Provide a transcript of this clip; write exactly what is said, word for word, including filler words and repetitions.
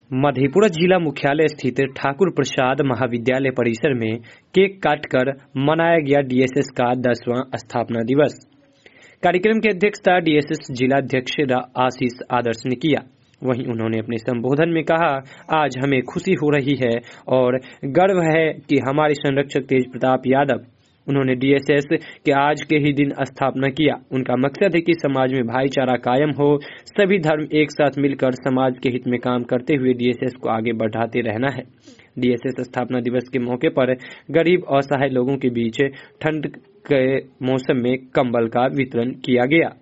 मधेपुरा जिला मुख्यालय स्थित ठाकुर प्रसाद महाविद्यालय परिसर में केक काटकर मनाया गया डीएसएस का दसवां स्थापना दिवस। कार्यक्रम की अध्यक्षता डीएसएस जिलाध्यक्ष आशीष आदर्श ने किया। वहीं उन्होंने अपने संबोधन में कहा, आज हमें खुशी हो रही है और गर्व है कि हमारे संरक्षक तेज प्रताप यादव, उन्होंने डीएसएस के आज के ही दिन स्थापना किया। उनका मकसद है कि समाज में भाईचारा कायम हो, सभी धर्म एक साथ मिलकर समाज के हित में काम करते हुए डीएसएस को आगे बढ़ाते रहना है। डीएसएस स्थापना दिवस के मौके पर गरीब असहाय लोगों के बीच ठंड के मौसम में कंबल का वितरण किया गया।